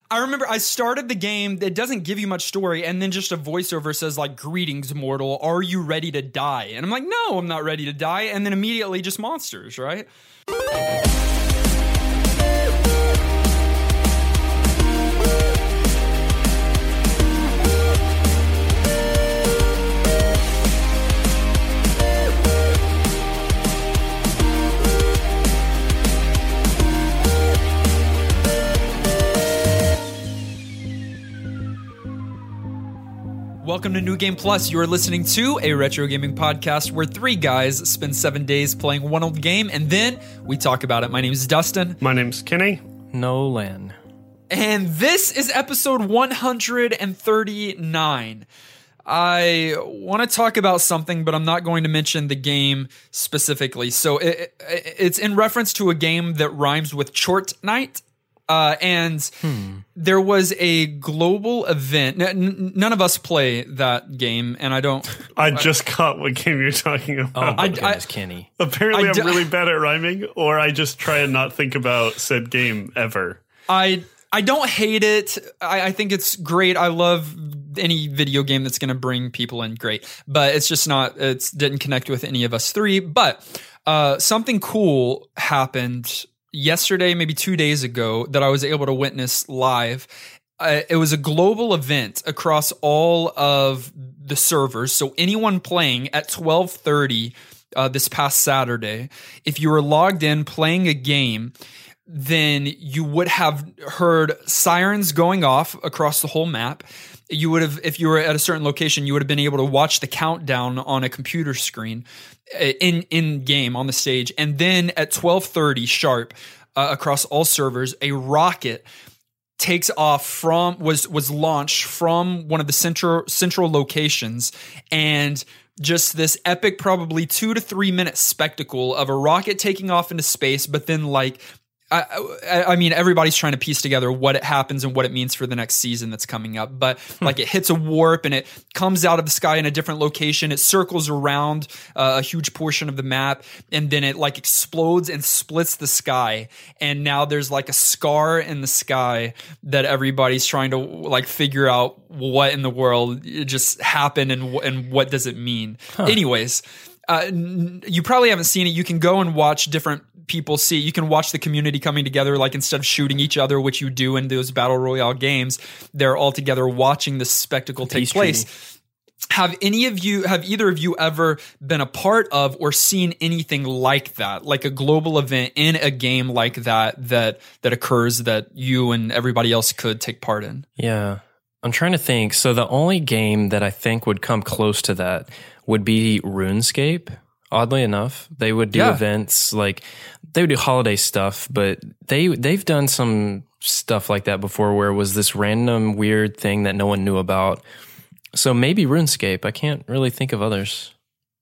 I remember I started the game. It doesn't give you much story, and then just a voiceover says like, "Greetings, mortal. Are you ready to die?" And I'm like, "No, I'm not ready to die." And then immediately just monsters, right? Welcome to New Game Plus. You are listening to a retro gaming podcast where three guys spend 7 days playing one old game and then we talk about it. My name is Dustin. My name's Kenny. Nolan. And this is episode 139. I want to talk about something, but I'm not going to mention the game specifically. So it's in reference to a game that rhymes with Chort Night. And there was a global event. None of us play that game, and I don't. I just caught what game you're talking about. Oh my goodness, Kenny. Apparently, I'm really bad at rhyming, or I just try and not think about said game ever. I don't hate it. I think it's great. I love any video game that's going to bring people in. Great, but it's just not. It didn't connect with any of us three. But something cool happened yesterday, maybe 2 days ago, that I was able to witness live. It was a global event across all of the servers. So anyone playing at 12:30 this past Saturday, if you were logged in playing a game, then you would have heard sirens going off across the whole map. You would have, if you were at a certain location, you would have been able to watch the countdown on a computer screen in game on the stage. And then at 12:30 sharp, across all servers, a rocket takes off was launched from one of the central locations, and just this epic, probably 2 to 3 minute spectacle of a rocket taking off into space, but then like, I mean, everybody's trying to piece together what it happens and what it means for the next season that's coming up. But like, it hits a warp and it comes out of the sky in a different location. It circles around a huge portion of the map, and then it like explodes and splits the sky. And now there's like a scar in the sky that everybody's trying to like figure out what in the world just happened and what does it mean. Anyways, you probably haven't seen it. You can go and watch different people see. You can watch the community coming together, like instead of shooting each other, which you do in those battle royale games, they're all together watching this spectacle take place. Have either of you ever been a part of or seen anything like that, like a global event in a game like that occurs that you and everybody else could take part in? Yeah. I'm trying to think. So the only game that I think would come close to that would be RuneScape. Oddly enough, they would do events, like they would do holiday stuff, but they've done some stuff like that before where it was this random weird thing that no one knew about. So maybe RuneScape. I can't really think of others.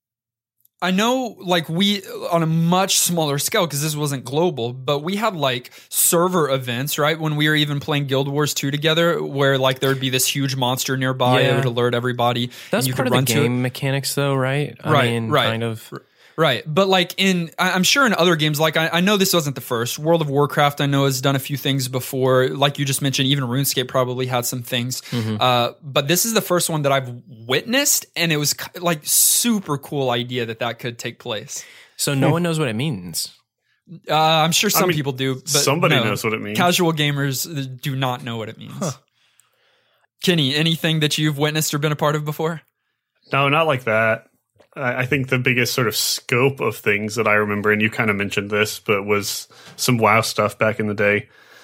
I know, like, we, on a much smaller scale, because this wasn't global, but we had, like, server events, right? When we were even playing Guild Wars 2 together, where, like, there would be this huge monster nearby. It would alert everybody. That's and you part could of run the game mechanics, though, right? Right. Kind of. Right. But, like, I'm sure in other games, like, I know this wasn't the first. World of Warcraft, I know, has done a few things before. Like you just mentioned, even RuneScape probably had some things. But this is the first one that I've witnessed, and it was, like, super cool idea that could take place. So no one knows what it means. I'm sure some people do. But somebody knows what it means. Casual gamers do not know what it means. Kenny, anything that you've witnessed or been a part of before? No, not like that. I think the biggest sort of scope of things that I remember, and you kind of mentioned this, but was some WoW stuff back in the day.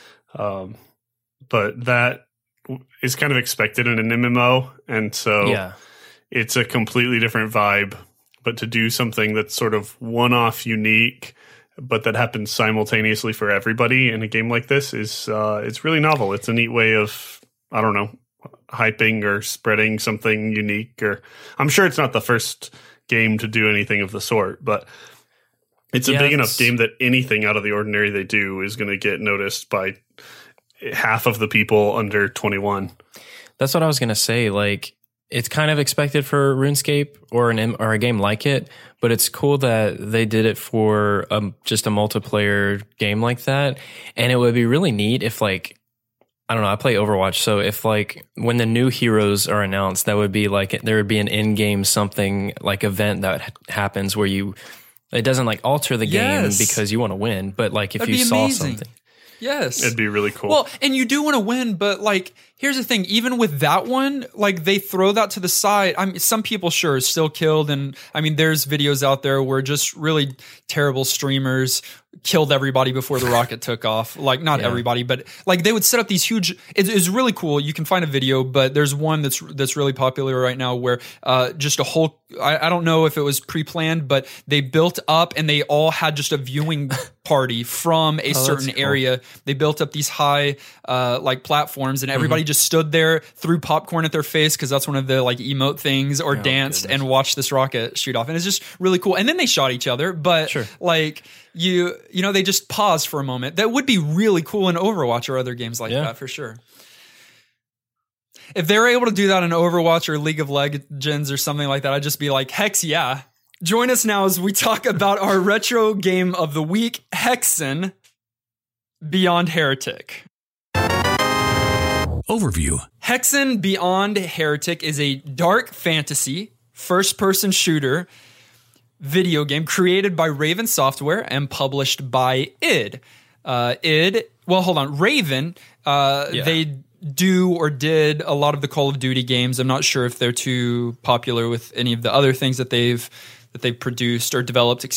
But that is kind of expected in an MMO, and so it's a completely different vibe. But to do something that's sort of one-off, unique, but that happens simultaneously for everybody in a game like this is it's really novel. It's a neat way of, I don't know, hyping or spreading something unique. Or I'm sure it's not the first game to do anything of the sort, but it's a big enough game that anything out of the ordinary they do is going to get noticed by half of the people under 21. That's what I was going to say. Like, it's kind of expected for RuneScape or a game like it, but it's cool that they did it for just a multiplayer game like that. And it would be really neat if, like, I don't know. I play Overwatch, so if like when the new heroes are announced, that would be like there would be an in-game something like event that happens where it doesn't like alter the game because you want to win, but like if That'd you be saw amazing. something. Yes. It'd be really cool. Well, and you do want to win, but like, here's the thing. Even with that one, like they throw that to the side. I mean, some people sure still killed. And I mean, there's videos out there where just really terrible streamers killed everybody before the rocket took off. Like not everybody, but like they would set up these huge, it's really cool. You can find a video, but there's one that's really popular right now where just a whole, I don't know if it was pre-planned, but they built up and they all had just a viewing party from a certain area. They built up these high like platforms and everybody just stood there, threw popcorn at their face because that's one of the like emote things, or danced and watched this rocket shoot off. And it's just really cool. And then they shot each other, but like you know, they just paused for a moment. That would be really cool in Overwatch or other games like that for sure. If they were able to do that in Overwatch or League of Legends or something like that, I'd just be like, Hex, yeah. Join us now as we talk about our retro game of the week, Hexen Beyond Heretic. Overview. Hexen Beyond Heretic is a dark fantasy first-person shooter video game created by Raven Software and published by id. Raven, they do or did a lot of the Call of Duty games. I'm not sure if they're too popular with any of the other things that they've produced or developed,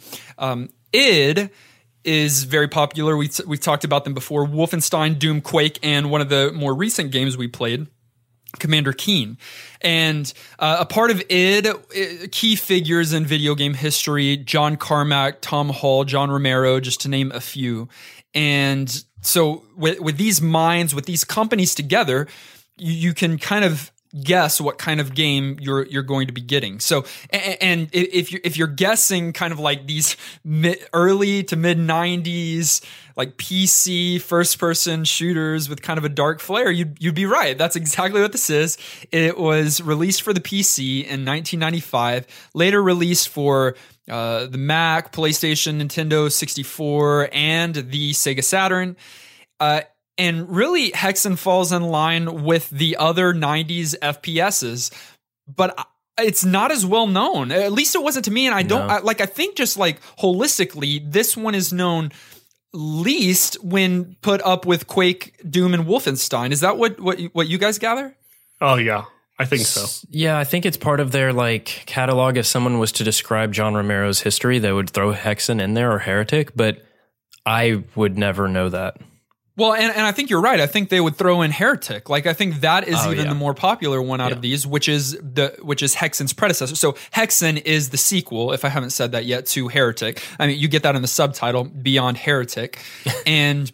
id is very popular. We've talked about them before. Wolfenstein, Doom, Quake, and one of the more recent games we played, Commander Keen. And a part of id, key figures in video game history, John Carmack, Tom Hall, John Romero, just to name a few. And so with these minds, with these companies together, you can kind of guess what kind of game you're going to be getting. So, and if you're guessing kind of like these early to mid 90s, like PC first person shooters with kind of a dark flair, you'd be right. That's exactly what this is. It was released for the PC in 1995, later released for the Mac, PlayStation, Nintendo 64, and the Sega Saturn. And really, Hexen falls in line with the other 90s FPSs, but it's not as well known. At least it wasn't to me. And I think just like holistically, this one is known least when put up with Quake, Doom, and Wolfenstein. Is that what you guys gather? Oh, yeah. I think so. Yeah, I think it's part of their like catalog. If someone was to describe John Romero's history, they would throw Hexen in there or Heretic, but I would never know that. Well, and I think you're right. I think they would throw in Heretic. Like I think that is the more popular one out of these, which is Hexen's predecessor. So Hexen is the sequel, if I haven't said that yet, to Heretic. I mean, you get that in the subtitle, Beyond Heretic. And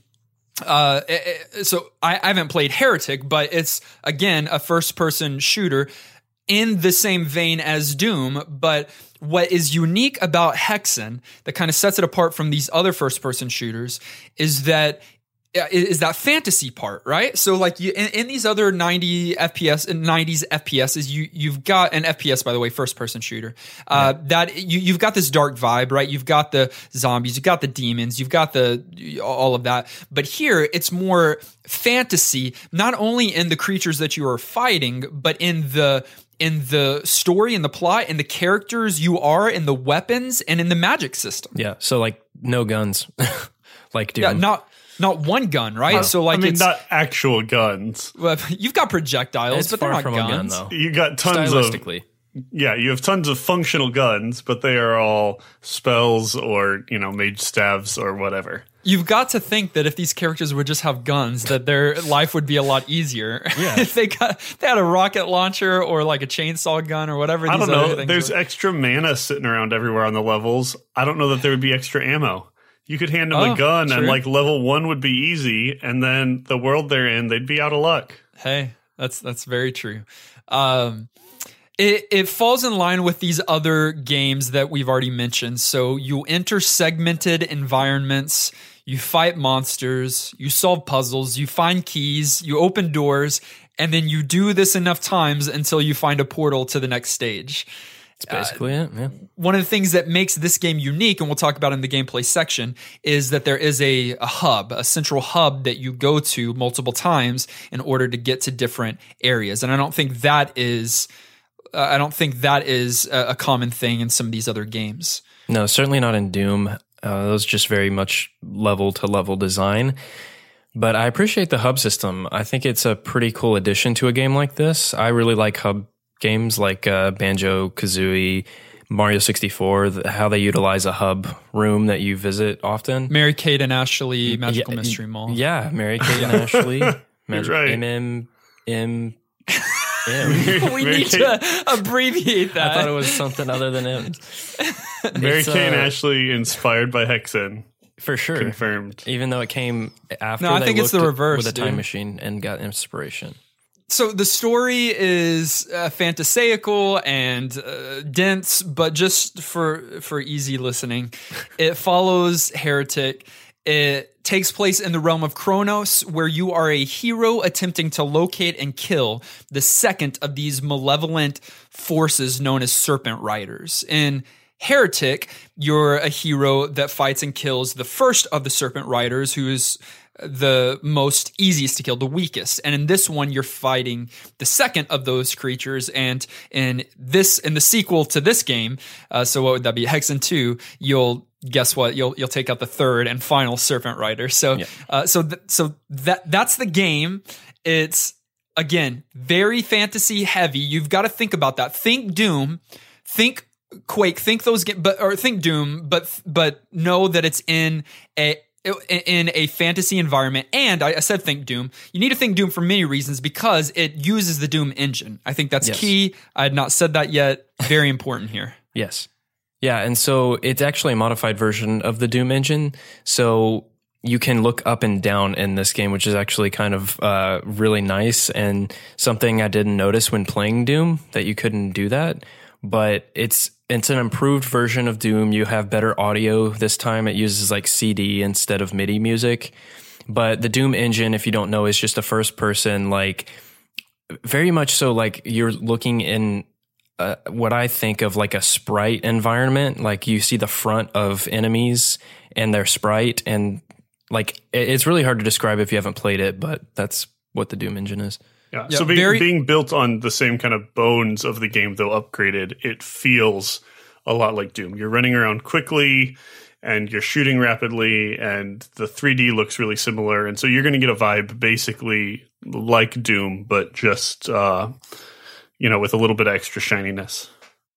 so I haven't played Heretic, but it's again a first-person shooter in the same vein as Doom. But what is unique about Hexen that kind of sets it apart from these other first-person shooters is that fantasy part, right? So like in these other 90s FPSs, you've got an FPS, by the way, first person shooter, that you've got this dark vibe, right? You've got the zombies, you've got the demons, you've got all of that. But here it's more fantasy, not only in the creatures that you are fighting, but in the story and the plot and the characters you are and the weapons and in the magic system. Yeah. So like no guns, like Doom. Yeah, not one gun, right? So like, it's not actual guns. Well, you've got projectiles, but they're not guns. A gun, though. You got tons you have tons of functional guns, but they are all spells or mage staves or whatever. You've got to think that if these characters would just have guns, that their life would be a lot easier. Yeah. If they had a rocket launcher or like a chainsaw gun or whatever. I don't know. There's extra mana sitting around everywhere on the levels. I don't know that there would be extra ammo. You could hand them a gun and like level 1 would be easy, and then the world they're in, they'd be out of luck. Hey, that's very true. It falls in line with these other games that we've already mentioned. So you enter segmented environments, you fight monsters, you solve puzzles, you find keys, you open doors, and then you do this enough times until you find a portal to the next stage. It's basically it, yeah. One of the things that makes this game unique, and we'll talk about in the gameplay section, is that there is a hub, a central hub that you go to multiple times in order to get to different areas. And I don't think that is a common thing in some of these other games. No, certainly not in Doom. It was just very much level to level design. But I appreciate the hub system. I think it's a pretty cool addition to a game like this. I really like hub games like Banjo-Kazooie, Mario 64, how they utilize a hub room that you visit often. Mary-Kate and Ashley Magical Mystery Mall. Yeah, Mary-Kate and Ashley. Right. We need to abbreviate that. I thought it was something other than M's. Mary-Kate and Ashley inspired by Hexen. For sure. Confirmed. Even though it came after I think it's the reverse, with a time machine and got inspiration. So the story is fantasaical and dense, but just for easy listening, it follows Heretic. It takes place in the realm of Kronos, where you are a hero attempting to locate and kill the second of these malevolent forces known as Serpent Riders. In Heretic, you're a hero that fights and kills the first of the Serpent Riders, who is the most easiest to kill, the weakest. And in this one, you're fighting the second of those creatures. And in the sequel to this game, so what would that be? Hexen 2, guess what? You'll take out the third and final Serpent Rider. So, that's the game. It's, again, very fantasy heavy. You've got to think about that. Think Doom, think Quake, think those games, or think Doom, but know that it's in a fantasy environment. And I said think Doom. You need to think Doom for many reasons, because it uses the Doom engine. I think that's key. I had not said that yet. Very important here. Yes. Yeah, and so it's actually a modified version of the Doom engine. So you can look up and down in this game, which is actually kind of really nice, and something I didn't notice when playing Doom, that you couldn't do that. But it's an improved version of Doom. You have better audio this time. It uses like CD instead of MIDI music. But the Doom engine, if you don't know, is just a first person, like very much so like you're looking in what I think of like a sprite environment. Like you see the front of enemies and their sprite, and like it's really hard to describe if you haven't played it, but that's what the Doom engine is. Yeah. So being built on the same kind of bones of the game, though upgraded, it feels a lot like Doom. You're running around quickly and you're shooting rapidly, and the 3D looks really similar. And so you're going to get a vibe basically like Doom, but just, with a little bit of extra shininess.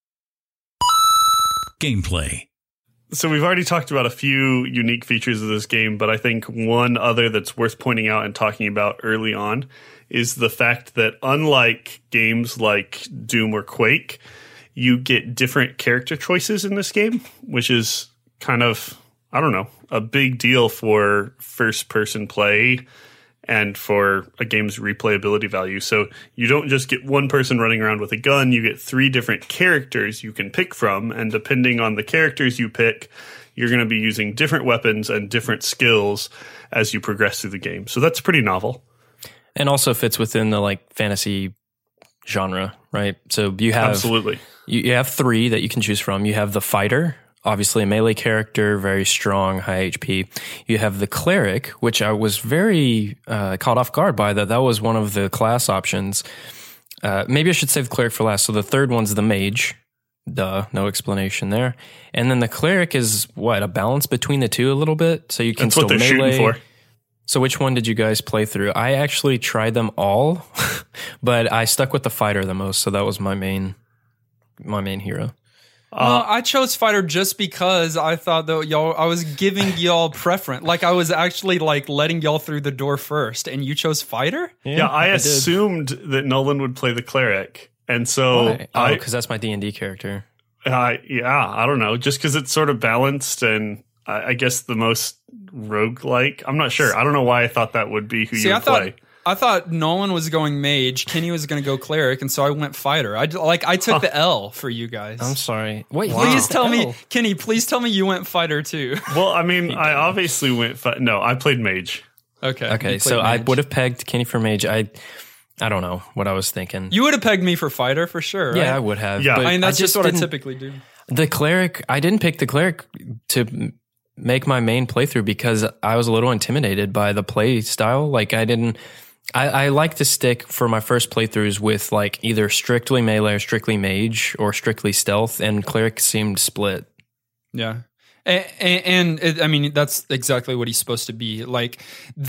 Gameplay. So we've already talked about a few unique features of this game, but I think one other that's worth pointing out and talking about early on is the fact that unlike games like Doom or Quake, you get different character choices in this game, which is kind of, a big deal for first-person play and for a game's replayability value. So you don't just get one person running around with a gun, you get 3 different characters you can pick from, and depending on the characters you pick, you're going to be using different weapons and different skills as you progress through the game. So that's pretty novel. And also fits within the like fantasy genre, right? So you have absolutely you have 3 that you can choose from. You have the fighter, obviously a melee character, very strong, high HP. You have the cleric, which I was very caught off guard by that was one of the class options. Maybe I should save the cleric for last. So the third one's the mage. Duh, no explanation there. And then the cleric is a balance between the two a little bit, so you can still melee. Shooting for. So which one did you guys play through? I actually tried them all, but I stuck with the fighter the most, so that was my main hero. Well, I chose fighter just because I thought that I was giving y'all preference. Like I was actually like letting y'all through the door first, and you chose fighter? Yeah, I assumed that Nolan would play the cleric. And so because that's my D&D character. I don't know. Just because it's sort of balanced and I guess the most roguelike. I'm not sure. I don't know why I thought that would be who you would play. I thought Nolan was going mage, Kenny was going to go cleric, and so I went fighter. I took the L for you guys. I'm sorry. Wait, please tell me, Kenny. Please tell me you went fighter too. Well, I mean, I obviously went. No, I played mage. Okay. So mage. I would have pegged Kenny for mage. I don't know what I was thinking. You would have pegged me for fighter for sure, right? Yeah, I would have. Yeah. But I mean, that's just what I typically do. The cleric, I didn't pick the cleric to make my main playthrough because I was a little intimidated by the play style. Like I like to stick for my first playthroughs with like either strictly melee or strictly mage or strictly stealth, and cleric seemed split. Yeah. And I mean, that's exactly what he's supposed to be. Like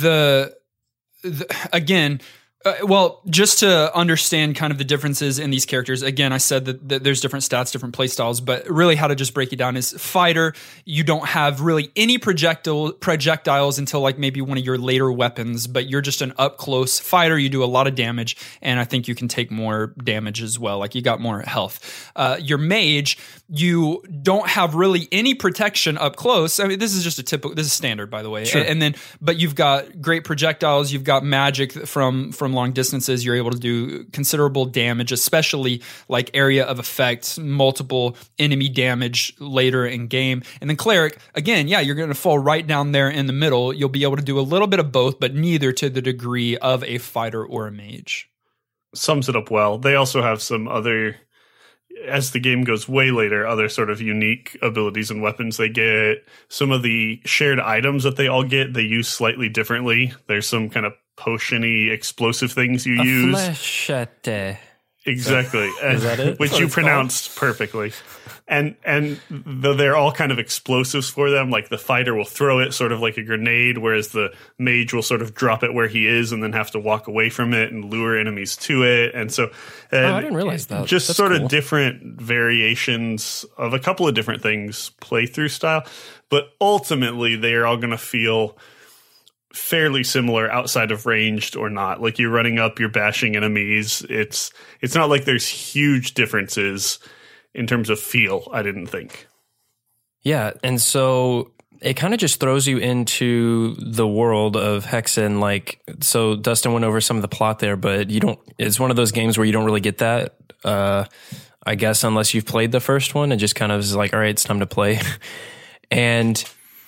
again, well, just to understand kind of the differences in these characters, again, I said that there's different stats, different play styles, but really how to just break it down is fighter, you don't have really any projectiles until like maybe one of your later weapons, but you're just an up close fighter. You do a lot of damage, and I think you can take more damage as well. Like you got more health. Your mage, you don't have really any protection up close. I mean, this is just this is standard, by the way. Sure. And then, but you've got great projectiles. You've got magic from long distances. You're able to do considerable damage, especially like area of effect, multiple enemy damage later in game. And then cleric, again, yeah, you're going to fall right down there in the middle. You'll be able to do a little bit of both, but neither to the degree of a fighter or a mage. Sums it up well. They also have some other, as the game goes way later, other sort of unique abilities and weapons they get. Some of the shared items that they all get, they use slightly differently. There's some kind of potion-y explosive things you use. Flechette. Exactly. Is that it? Which you pronounced perfectly. And though they're all kind of explosives for them, like the fighter will throw it sort of like a grenade, whereas the mage will sort of drop it where he is and then have to walk away from it and lure enemies to it. And so I didn't realize that. Just That's sort cool. of different variations of a couple of different things playthrough style. But ultimately, they are all going to feel fairly similar outside of ranged or not. Like you're running up, you're bashing enemies. It's not like there's huge differences in terms of feel, I didn't think. Yeah, and so it kind of just throws you into the world of Hexen. Like, so Dustin went over some of the plot there, but you don't. It's one of those games where you don't really get that. I guess unless you've played the first one, it just kind of is like, all right, it's time to play, and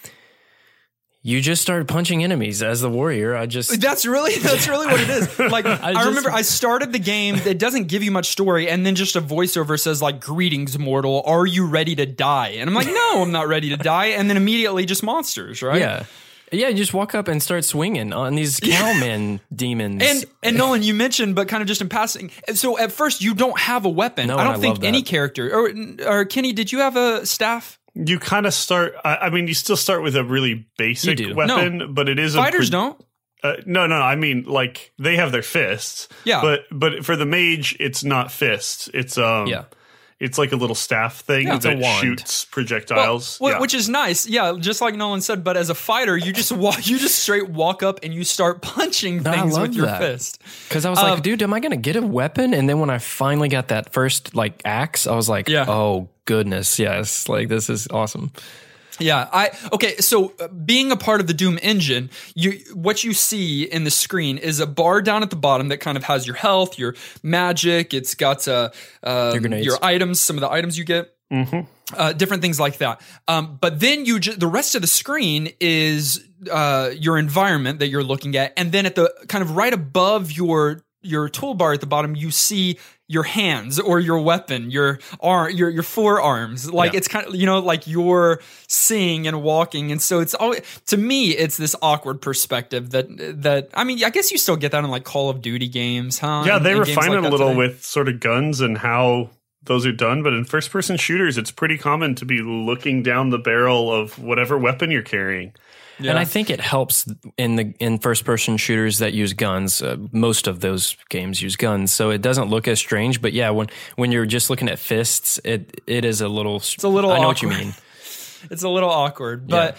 you just start punching enemies as the warrior. That's really what it is. Like I remember I started the game. It doesn't give you much story, and then just a voiceover says like, "Greetings, mortal. Are you ready to die?" And I'm like, "No, I'm not ready to die." And then immediately just monsters, right? Yeah. Yeah, you just walk up and start swinging on these cowmen demons. And Nolan, you mentioned, but kind of just in passing. So at first, you don't have a weapon. No, I don't think love any that. character or Kenny, did you have a staff? You kind of start. I mean, you still start with a really basic weapon, but it is fighters don't. No. I mean, like they have their fists. Yeah. But for the mage, it's not fists. It's It's like a little staff thing that shoots projectiles, which is nice. Yeah, just like Nolan said. But as a fighter, you just straight walk up and you start punching things with your fist. Because I was like, dude, am I going to get a weapon? And then when I finally got that first like axe, I was like, oh goodness, yes, like this is awesome. Yeah, so being a part of the Doom engine, what you see in the screen is a bar down at the bottom that kind of has your health, your magic. It's got your items, some of the items you get, different things like that. But then the rest of the screen is your environment that you're looking at, and then at the kind of right above your toolbar at the bottom, you see your hands or your weapon, your forearms. Like it's kind of, like you're seeing and walking. And so it's always, to me, it's this awkward perspective that, I mean, I guess you still get that in like Call of Duty games, huh? Yeah, they refine it a little with sort of guns and how those are done. But in first person shooters, it's pretty common to be looking down the barrel of whatever weapon you're carrying. Yeah. And I think it helps in first person shooters that use guns. Most of those games use guns, so it doesn't look as strange. But yeah, when you're just looking at fists, it is a little. It's a little. I know what you mean. It's a little awkward, but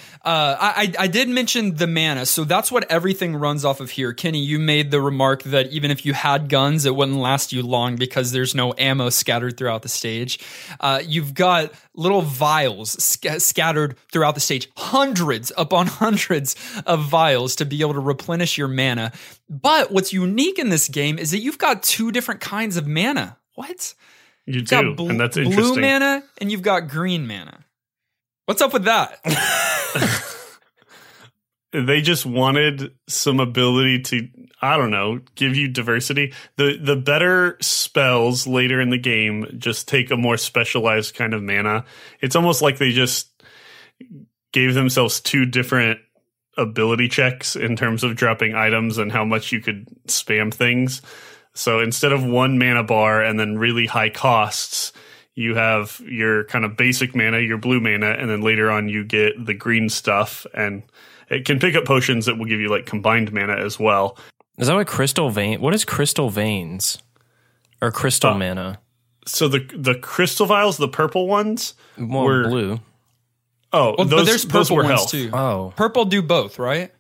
I did mention the mana, so that's what everything runs off of here. Kenny, you made the remark that even if you had guns, it wouldn't last you long because there's no ammo scattered throughout the stage. You've got little vials scattered throughout the stage, hundreds upon hundreds of vials to be able to replenish your mana. But what's unique in this game is that you've got two different kinds of mana. What? You've got and that's interesting. Blue mana and you've got green mana. What's up with that? they just wanted some ability to, I don't know, give you diversity. The better spells later in the game just take a more specialized kind of mana. It's almost like they just gave themselves two different ability checks in terms of dropping items and how much you could spam things. So instead of one mana bar and then really high costs, you have your kind of basic mana, your blue mana, and then later on you get the green stuff, and it can pick up potions that will give you like combined mana as well. Is that what Crystal Vein? What is Crystal Veins or Crystal Mana? So the crystal vials, the purple ones, were blue. Oh, well, but there's purple ones health too. Oh, purple do both, right?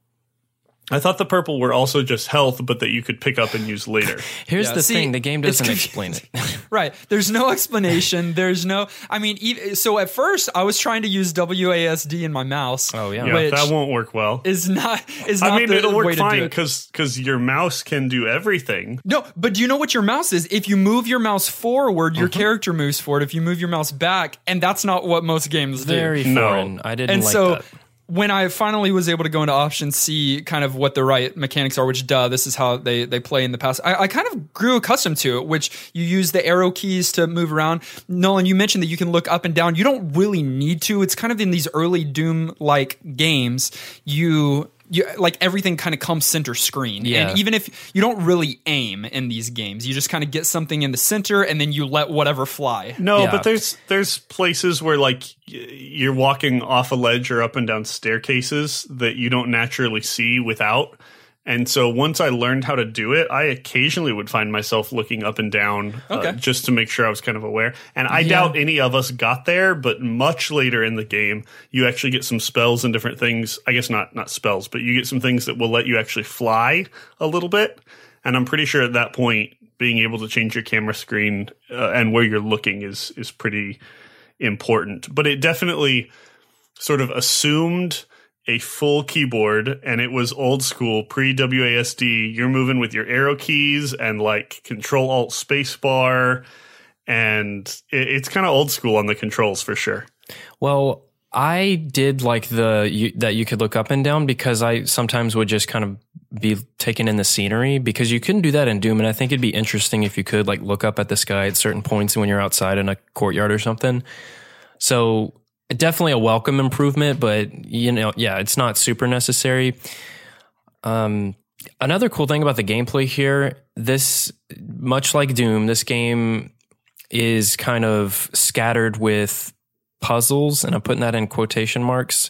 I thought the purple were also just health, but that you could pick up and use later. Here's the thing. The game doesn't explain it. Right. There's no explanation. There's no, I mean, so at first I was trying to use WASD in my mouse. Oh, yeah. Yeah, that won't work well. Is not I mean, it'll work fine to because your mouse can do everything. No, but do you know what your mouse is? If you move your mouse forward, your character moves forward. If you move your mouse back, and that's not what most games do. Very foreign. No. I didn't and like so, that. When I finally was able to go into option C, kind of what the right mechanics are, which this is how they play in the past. I kind of grew accustomed to it, which you use the arrow keys to move around. Nolan, you mentioned that you can look up and down. You don't really need to. It's kind of in these early Doom-like games, you like everything kind of comes center screen. Yeah. And even if you don't really aim in these games, you just kind of get something in the center and then you let whatever fly. No, but there's places where like you're walking off a ledge or up and down staircases that you don't naturally see without. And so once I learned how to do it, I occasionally would find myself looking up and down just to make sure I was kind of aware. And I doubt any of us got there, but much later in the game, you actually get some spells and different things. I guess not spells, but you get some things that will let you actually fly a little bit. And I'm pretty sure at that point, being able to change your camera screen and where you're looking is pretty important. But it definitely sort of assumed a full keyboard, and it was old school pre-WASD. You're moving with your arrow keys and like Control-Alt-Spacebar, and it's kind of old school on the controls for sure. Well, I did like that you could look up and down because I sometimes would just kind of be taken in the scenery because you couldn't do that in Doom, and I think it'd be interesting if you could like look up at the sky at certain points when you're outside in a courtyard or something. So definitely a welcome improvement, but it's not super necessary. Another cool thing about the gameplay here, this, much like Doom, this game is kind of scattered with puzzles, and I'm putting that in quotation marks.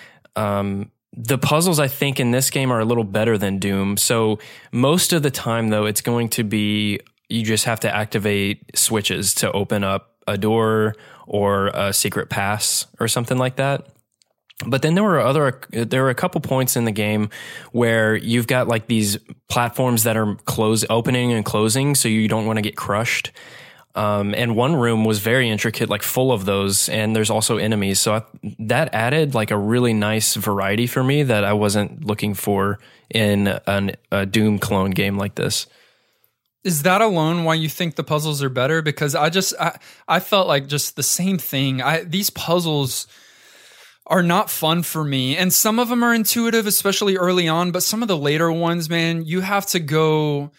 The puzzles, I think, in this game are a little better than Doom. So most of the time, though, it's going to be you just have to activate switches to open up a door or a secret pass or something like that. But then there were a couple points in the game where you've got like these platforms that are opening and closing, so you don't want to get crushed. And one room was very intricate, like full of those, and there's also enemies. So that added like a really nice variety for me that I wasn't looking for in a Doom clone game like this. Is that alone why you think the puzzles are better? Because I felt like just the same thing. These puzzles are not fun for me. And some of them are intuitive, especially early on. But some of the later ones, man, you have to go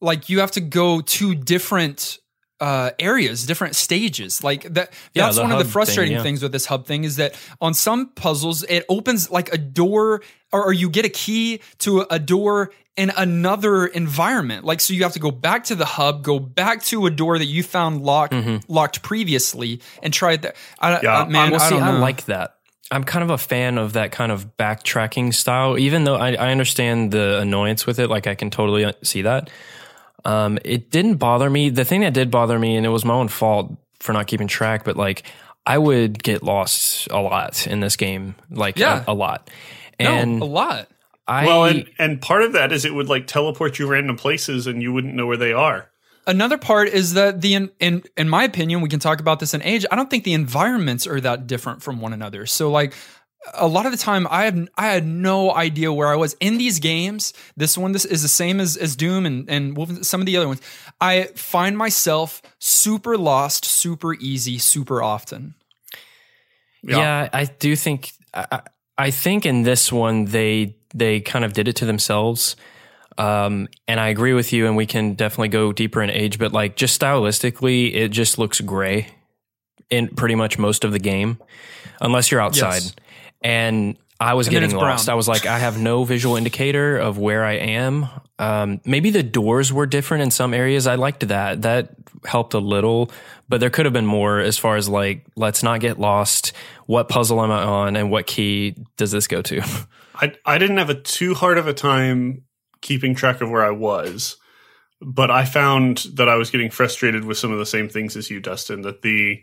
to different areas, different stages. Like that. That's one of the frustrating things with this hub thing is that on some puzzles, it opens like a door or you get a key to a door in another environment. Like, so you have to go back to the hub, go back to a door that you found locked previously and try that. I like that. I'm kind of a fan of that kind of backtracking style, even though I understand the annoyance with it. Like, I can totally see that. It didn't bother me. The thing that did bother me, and it was my own fault for not keeping track, but like, I would get lost a lot in this game. Like, a lot. And a lot. And part of that is it would like teleport you random places and you wouldn't know where they are. Another part is that in my opinion, we can talk about this in Age. I don't think the environments are that different from one another. So like a lot of the time I had no idea where I was in these games. This is the same as Doom and some of the other ones. I find myself super lost, super easy, super often. Yeah, I do think I think in this one, they kind of did it to themselves. And I agree with you, and we can definitely go deeper in age, but like just stylistically, it just looks gray in pretty much most of the game, unless you're outside. Yes. And I was getting lost. Brown. I was like, I have no visual indicator of where I am. Maybe the doors were different in some areas. I liked that. That helped a little, but there could have been more as far as like, let's not get lost. What puzzle am I on, and what key does this go to? I didn't have too hard of a time keeping track of where I was, but I found that I was getting frustrated with some of the same things as you, Dustin, that the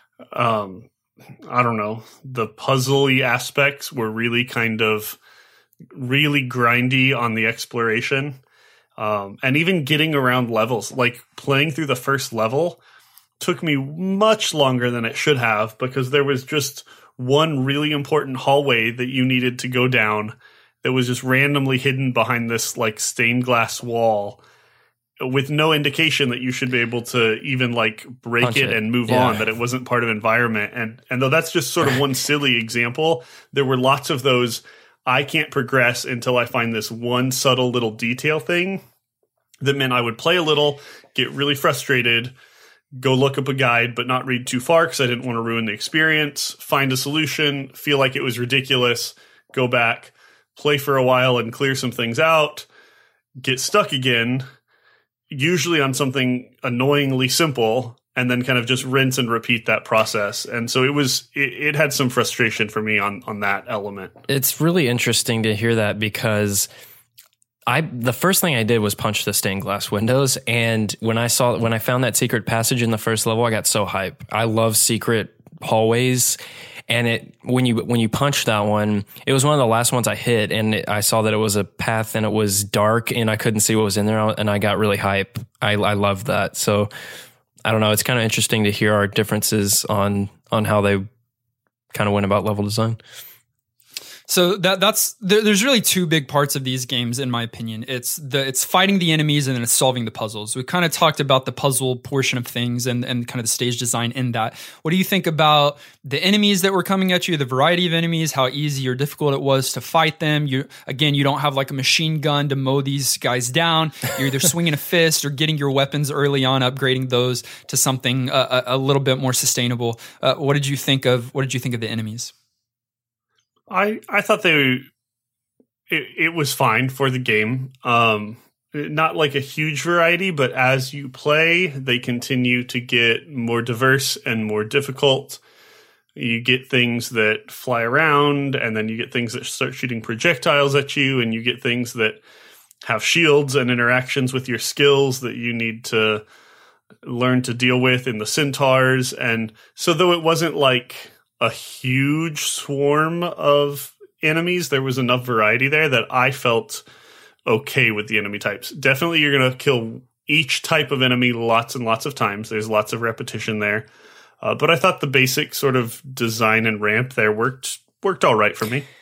I don't know, the puzzly aspects were really really grindy on the exploration. And even getting around levels, like playing through the first level took me much longer than it should have, because there was just one really important hallway that you needed to go down that was just randomly hidden behind this like stained glass wall with no indication that you should be able to even like break it and move on, that it wasn't part of environment. And though that's just sort of one silly example, there were lots of those. I can't progress until I find this one subtle little detail thing that meant I would play a little, get really frustrated, go look up a guide, but not read too far because I didn't want to ruin the experience, find a solution, feel like it was ridiculous, go back, play for a while and clear some things out, get stuck again, usually on something annoyingly simple, and then kind of just rinse and repeat that process. And so it had some frustration for me on that element. It's really interesting to hear that, because the first thing I did was punch the stained glass windows. And when I found that secret passage in the first level, I got so hype. I love secret hallways. And when you punch that one, it was one of the last ones I hit, and I saw that it was a path and it was dark and I couldn't see what was in there, and I got really hype. I loved that. So I don't know. It's kind of interesting to hear our differences on how they kind of went about level design. So there's really two big parts of these games, in my opinion. It's fighting the enemies, and then it's solving the puzzles. We kind of talked about the puzzle portion of things and kind of the stage design in that. What do you think about the enemies that were coming at you, the variety of enemies, how easy or difficult it was to fight them? You don't have like a machine gun to mow these guys down. You're either swinging a fist or getting your weapons early on, upgrading those to something a little bit more sustainable. What did you think of the enemies? I thought it was fine for the game. Not like a huge variety, but as you play, they continue to get more diverse and more difficult. You get things that fly around, and then you get things that start shooting projectiles at you, and you get things that have shields and interactions with your skills that you need to learn to deal with in the centaurs. And so though it wasn't like a huge swarm of enemies, there was enough variety there that I felt okay with the enemy types. Definitely you're going to kill each type of enemy lots and lots of times. There's lots of repetition there. But I thought the basic sort of design and ramp there worked all right for me.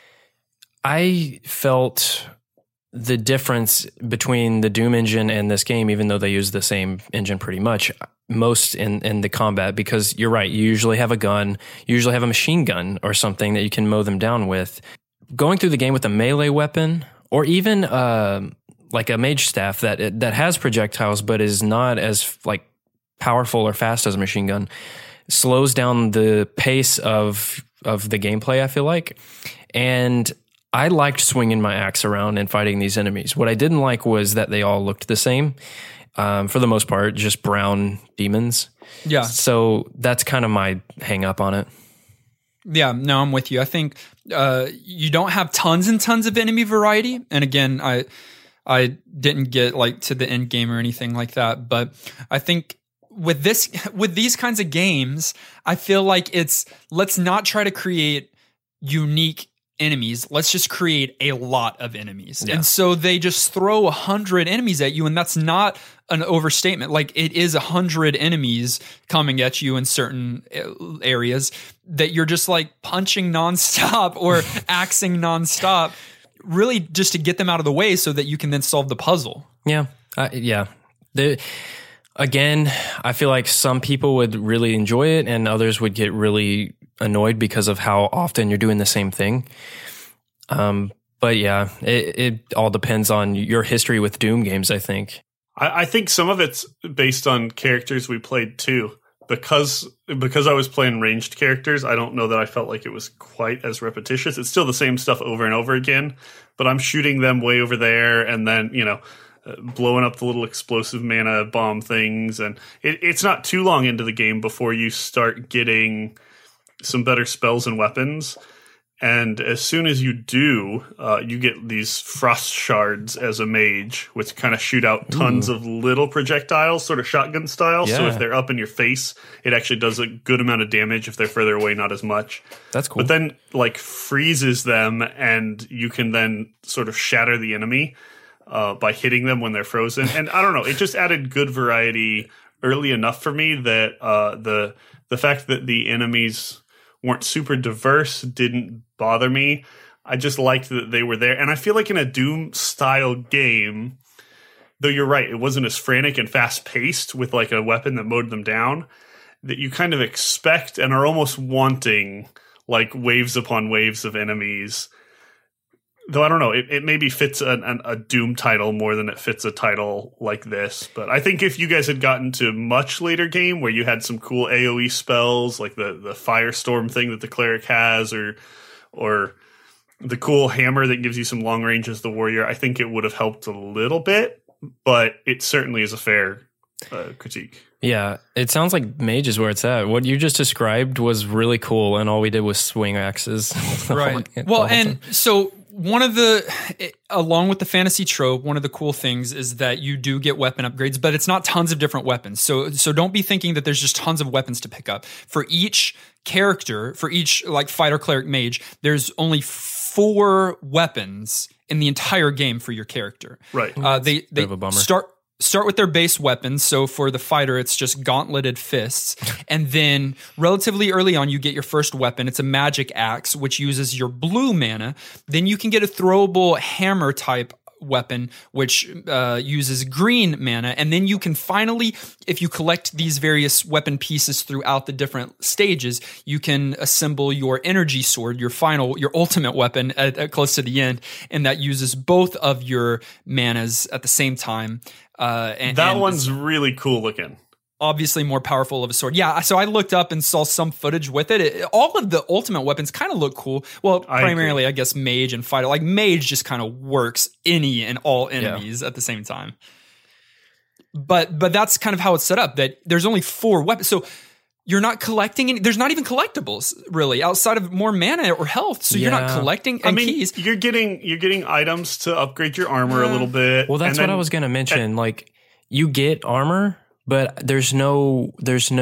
I felt the difference between the Doom engine and this game, even though they use the same engine pretty much, most in the combat, because you're right, you usually have a gun, you usually have a machine gun or something that you can mow them down with. Going through the game with a melee weapon, or even like a mage staff that has projectiles but is not as like powerful or fast as a machine gun, slows down the pace of the gameplay, I feel like. And I liked swinging my axe around and fighting these enemies. What I didn't like was that they all looked the same. For the most part, just brown demons. Yeah. So that's kind of my hang up on it. Yeah, no, I'm with you. I think you don't have tons and tons of enemy variety. And again, I didn't get like to the end game or anything like that. But I think with these kinds of games, I feel like let's not try to create unique enemies. Let's just create a lot of enemies. Yeah. And so they just throw 100 enemies at you, and that's not an overstatement. Like, it is 100 enemies coming at you in certain areas that you're just like punching nonstop or axing nonstop, really just to get them out of the way so that you can then solve the puzzle. Yeah. Again, I feel like some people would really enjoy it and others would get really annoyed because of how often you're doing the same thing. But yeah, it all depends on your history with Doom games, I think. I think some of it's based on characters we played too. Because I was playing ranged characters, I don't know that I felt like it was quite as repetitious. It's still the same stuff over and over again, but I'm shooting them way over there and then, blowing up the little explosive mana bomb things. And it's not too long into the game before you start getting some better spells and weapons. And as soon as you do, you get these frost shards as a mage, which kind of shoot out tons of little projectiles, sort of shotgun style. Yeah. So if they're up in your face, it actually does a good amount of damage. If they're further away, not as much. That's cool. But then, freezes them, and you can then sort of shatter the enemy by hitting them when they're frozen. And I don't know, it just added good variety early enough for me that the fact that the enemies weren't super diverse didn't bother me. I just liked that they were there. And I feel like in a Doom-style game, though you're right, it wasn't as frantic and fast-paced with a weapon that mowed them down, that you kind of expect and are almost wanting waves upon waves of enemies. Though I don't know, it maybe fits a Doom title more than it fits a title like this. But I think if you guys had gotten to much later game where you had some cool AoE spells, like the Firestorm thing that the cleric has, or the cool hammer that gives you some long range as the warrior, I think it would have helped a little bit. But it certainly is a fair critique. Yeah, it sounds like mage is where it's at. What you just described was really cool, and all we did was swing axes. Right. Well, and so along with the fantasy trope, one of the cool things is that you do get weapon upgrades, but it's not tons of different weapons. So don't be thinking that there's just tons of weapons to pick up. For each character, for each fighter, cleric, mage, there's only 4 weapons in the entire game for your character. Right. They bit of a bummer. Start with their base weapons. So for the fighter, it's just gauntleted fists. And then relatively early on, you get your first weapon. It's a magic axe, which uses your blue mana. Then you can get a throwable hammer type weapon, which uses green mana. And then you can finally, if you collect these various weapon pieces throughout the different stages, you can assemble your energy sword, your ultimate weapon at close to the end. And that uses both of your manas at the same time. And one's really cool looking. Obviously more powerful of a sword. Yeah, so I looked up and saw some footage with it. All of the ultimate weapons kind of look cool. Well, primarily, I guess, mage and fighter. Mage just kind of works any and all enemies at the same time. But that's kind of how it's set up, that there's only 4 weapons. So you're not collecting any. There's not even collectibles, really, outside of more mana or health. So you're not collecting keys. You're getting items to upgrade your armor a little bit. Well, that's what I was going to mention. You get armor, but there's no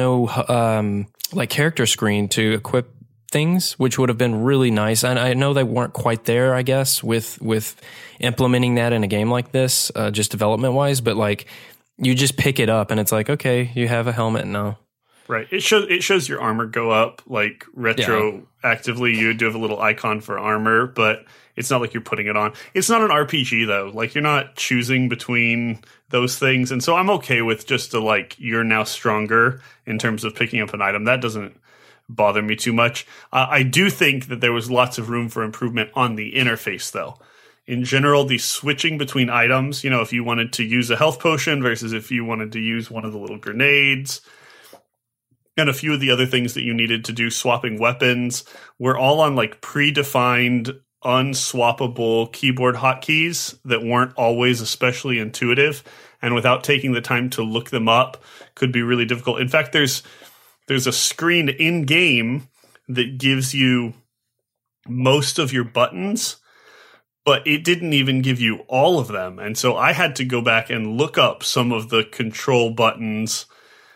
character screen to equip things, which would have been really nice. And I know they weren't quite there, I guess, with implementing that in a game like this, just development wise. But you just pick it up and it's okay, you have a helmet now. Right. It shows your armor go up retroactively. You do have a little icon for armor, but it's not like you're putting it on. It's not an RPG though. You're not choosing between those things. And so I'm okay with just you're now stronger in terms of picking up an item. That doesn't bother me too much. I do think that there was lots of room for improvement on the interface though. In general, the switching between items, if you wanted to use a health potion versus if you wanted to use one of the little grenades, and a few of the other things that you needed to do, swapping weapons, were all on predefined, unswappable keyboard hotkeys that weren't always especially intuitive, and without taking the time to look them up could be really difficult. In fact, there's a screen in game that gives you most of your buttons, but it didn't even give you all of them. And so I had to go back and look up some of the control buttons.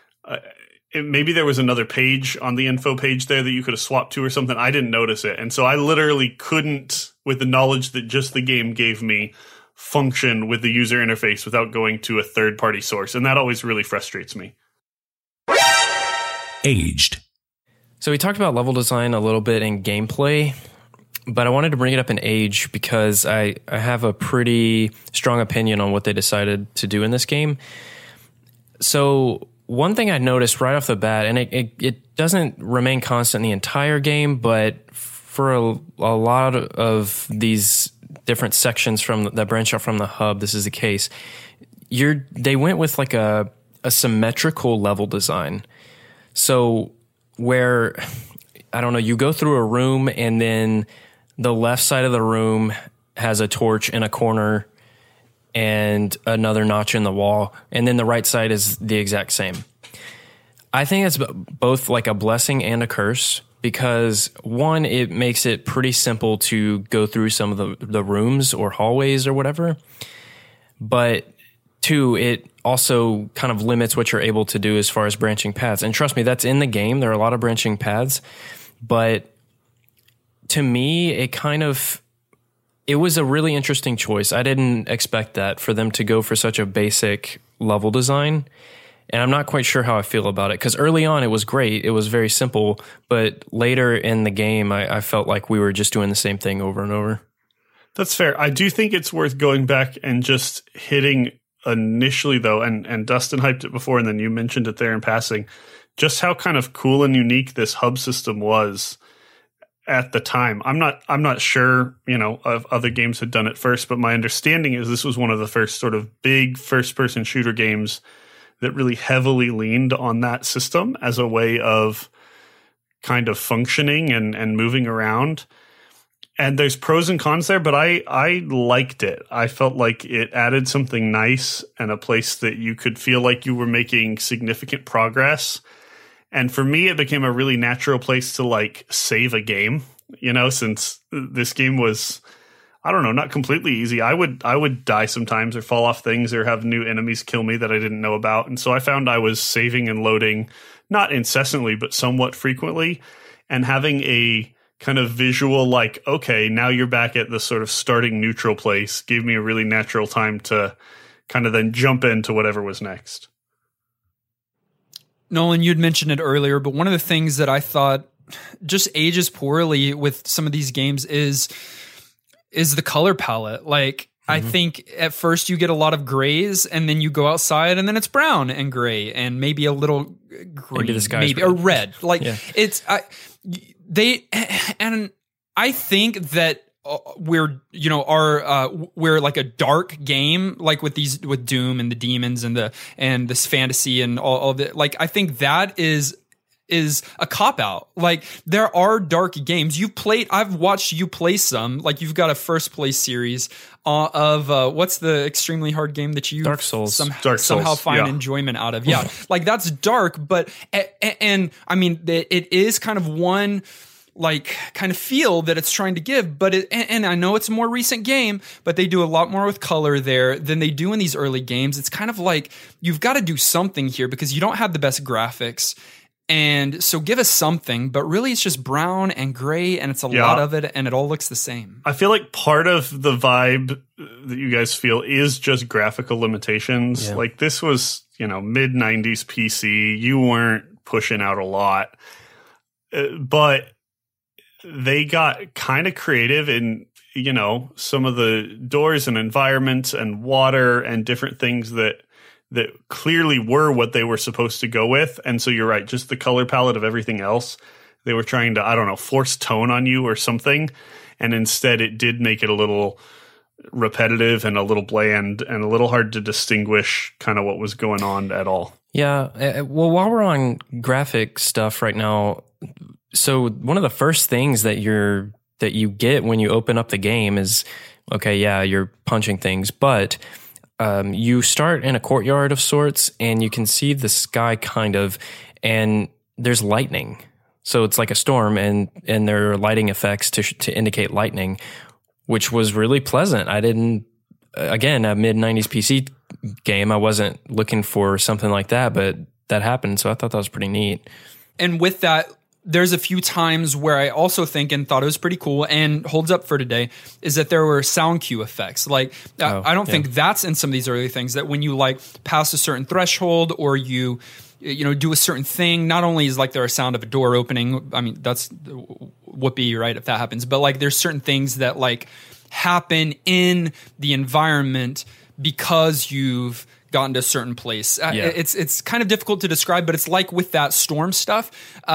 Maybe there was another page on the info page there that you could have swapped to or something. I didn't notice it. And so I literally couldn't, with the knowledge that just the game gave me, function with the user interface without going to a third-party source. And that always really frustrates me. Aged. So we talked about level design a little bit in gameplay, but I wanted to bring it up in age because I have a pretty strong opinion on what they decided to do in this game. So one thing I noticed right off the bat, and it doesn't remain constant the entire game, but for a lot of these different sections that branch out from the hub, this is the case. They went with like a symmetrical level design. So where, I don't know, you go through a room and then the left side of the room has a torch in a corner and another notch in the wall, and then the right side is the exact same. I think it's both like a blessing and a curse, because one, it makes it pretty simple to go through some of the rooms or hallways or whatever. But two, it also kind of limits what you're able to do as far as branching paths. And trust me, that's in the game. There are a lot of branching paths. But to me, it was a really interesting choice. I didn't expect that, for them to go for such a basic level design. And I'm not quite sure how I feel about it, because early on it was great. It was very simple. But later in the game, I felt like we were just doing the same thing over and over. That's fair. I do think it's worth going back and just hitting initially, though, and Dustin hyped it before, and then you mentioned it there in passing, just how kind of cool and unique this hub system was at the time. I'm not sure, if other games had done it first, but my understanding is this was one of the first sort of big first-person shooter games that really heavily leaned on that system as a way of kind of functioning and moving around. And there's pros and cons there, but I liked it. I felt like it added something nice and a place that you could feel like you were making significant progress. And for me, it became a really natural place to like save a game, since this game was, I don't know, not completely easy. I would die sometimes or fall off things or have new enemies kill me that I didn't know about. And so I found I was saving and loading, not incessantly, but somewhat frequently, and having a kind of visual like, okay, now you're back at the sort of starting neutral place, gave me a really natural time to kind of then jump into whatever was next. Nolan, you'd mentioned it earlier, but one of the things that I thought just ages poorly with some of these games is the color palette. Like, I think at first you get a lot of grays, and then you go outside and then it's brown and gray and maybe a little green, maybe or red. Like I think that we're like a dark game, like with Doom and the demons and this fantasy and all the, like, I think that is a cop out. Like, there are dark games I've watched you play some, like you've got a first place series of what's the extremely hard game that you Dark Souls somehow find enjoyment out of. Yeah. Like, that's dark, but and I mean, it is kind of one like kind of feel that it's trying to give, but and I know it's a more recent game, but they do a lot more with color there than they do in these early games. It's kind of like, you've got to do something here because you don't have the best graphics. And so give us something, but really it's just brown and gray, and it's a lot of it, and it all looks the same. I feel like part of the vibe that you guys feel is just graphical limitations. Yeah. Like, this was, mid 90s PC. You weren't pushing out a lot, but they got kind of creative in, some of the doors and environments and water and different things that clearly were what they were supposed to go with. And so you're right, just the color palette of everything else, they were trying to, I don't know, force tone on you or something. And instead it did make it a little repetitive and a little bland and a little hard to distinguish kind of what was going on at all. Yeah. Well, while we're on graphic stuff right now, so one of the first things that you get when you open up the game is, okay, yeah, you're punching things, but you start in a courtyard of sorts, and you can see the sky kind of, and there's lightning. So it's like a storm, and there are lighting effects to indicate lightning, which was really pleasant. I didn't, again, a mid-90s PC game, I wasn't looking for something like that, but that happened, so I thought that was pretty neat. And with that, there's a few times where I also think and thought it was pretty cool and holds up for today is that there were sound cue effects. Like, I don't think that's in some of these early things, that when you like pass a certain threshold or you do a certain thing, not only is like there a sound of a door opening. I mean, that's whoopee, right? If that happens, but like there's certain things that like happen in the environment because you've gotten to a certain place. It's kind of difficult to describe, but it's like with that storm stuff.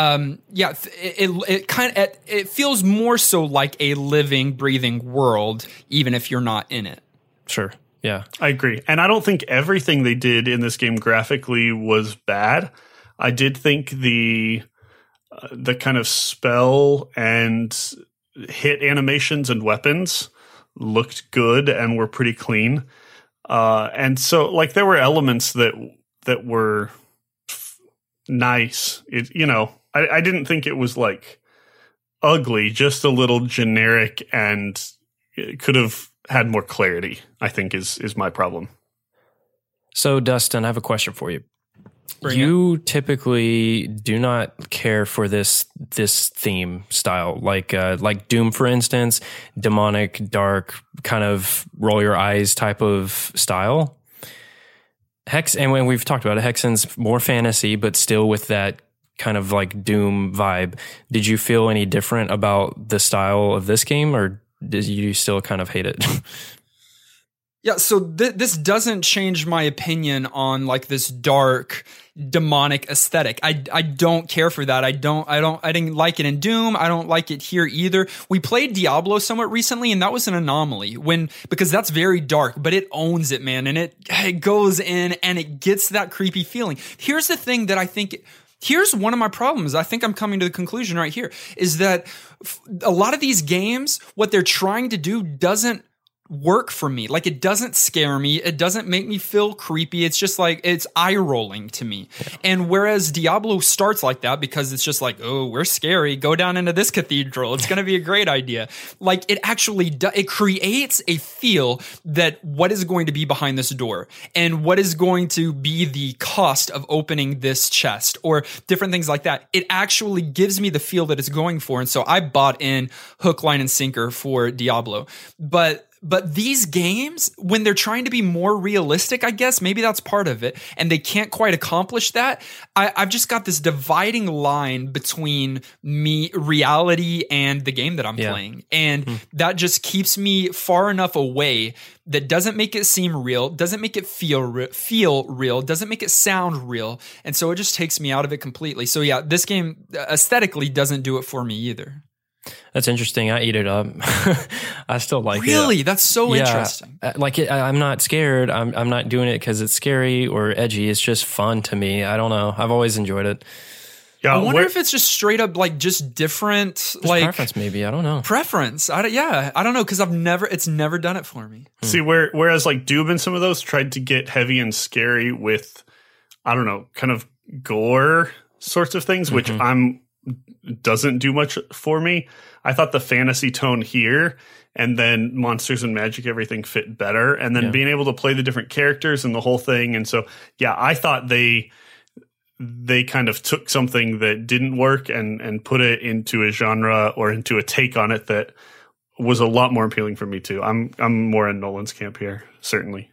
It feels more so like a living, breathing world, even if you're not in it. Sure. Yeah, I agree. And I don't think everything they did in this game graphically was bad. I did think the kind of spell and hit animations and weapons looked good and were pretty clean. And so like there were elements that were nice. I didn't think it was like ugly, just a little generic, and it could have had more clarity, I think is my problem. So Dustin, I have a question for you. Bring it. Typically do not care for this theme style, like Doom, for instance, demonic, dark, kind of roll your eyes type of style. And when we've talked about it, Hexen's more fantasy, but still with that kind of like Doom vibe. Did you feel any different about the style of this game, or did you still kind of hate it? Yeah, so this doesn't change my opinion on like this dark demonic aesthetic. I don't care for that. I didn't like it in Doom. I don't like it here either. We played Diablo somewhat recently, and that was an anomaly because that's very dark, but it owns it, man, and it goes in and it gets that creepy feeling. Here's the thing that I think. Here's one of my problems. I think I'm coming to the conclusion right here is that a lot of these games, what they're trying to do doesn't work for me. Like, it doesn't scare me. It doesn't make me feel creepy. It's just like, it's eye rolling to me. Yeah. And whereas Diablo starts like that because it's just like, oh, we're scary. Go down into this cathedral. It's going to be a great idea. Like, it actually it creates a feel that what is going to be behind this door and what is going to be the cost of opening this chest or different things like that. It actually gives me the feel that it's going for. And so I bought in hook, line, and sinker for Diablo. But these games, when they're trying to be more realistic, I guess, maybe that's part of it, and they can't quite accomplish that, I've just got this dividing line between reality and the game that I'm playing. And that just keeps me far enough away that doesn't make it seem real, doesn't make it feel real, doesn't make it sound real. And so it just takes me out of it completely. So yeah, this game aesthetically doesn't do it for me either. That's interesting. I eat it up. I still like it. Really? That's so interesting. I'm not scared. I'm not doing it because it's scary or edgy. It's just fun to me. I don't know. I've always enjoyed it. Yeah, I wonder if it's just straight up like just different, just like preference. Maybe I don't know. Preference. I don't know because it's never done it for me. See, whereas like Doom and some of those tried to get heavy and scary with, I don't know, kind of gore sorts of things, which doesn't do much for me. I thought the fantasy tone here and then Monsters and Magic, everything fit better. And then being able to play the different characters and the whole thing. And so, yeah, I thought they kind of took something that didn't work and put it into a genre or into a take on it that was a lot more appealing for me too. I'm more in Nolan's camp here, certainly.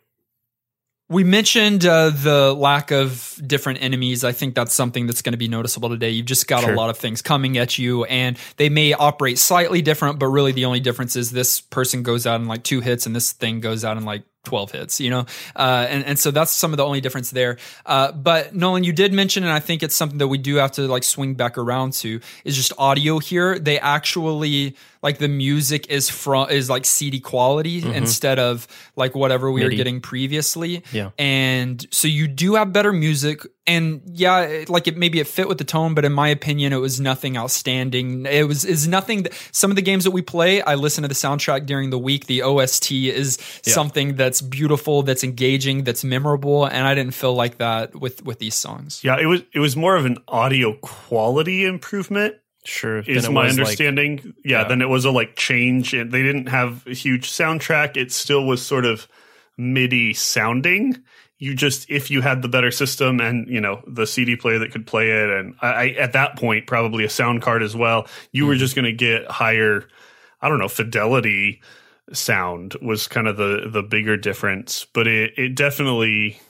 We mentioned the lack of different enemies. I think that's something that's going to be noticeable today. You've just got a lot of things coming at you, and they may operate slightly different, but really the only difference is this person goes out in like 2 hits and this thing goes out in like 12 hits, and so that's some of the only difference there. But Nolan, you did mention, and I think it's something that we do have to like swing back around to, is just audio here. They actually, like, the music is like CD quality instead of like whatever we were getting previously. Yeah. And so you do have better music, and maybe it fit with the tone, but in my opinion, it was nothing outstanding. Is nothing that some of the games that we play, I listen to the soundtrack during the week. The OST is something that's beautiful, that's engaging, that's memorable, and I didn't feel like that with these songs. Yeah, it was more of an audio quality improvement. Sure, is my understanding. Then it was a change. They didn't have a huge soundtrack. It still was sort of MIDI sounding. If you had the better system and, the CD player that could play it, and I at that point, probably a sound card as well, you were just going to get higher, I don't know, fidelity sound was kind of the bigger difference. But it definitely,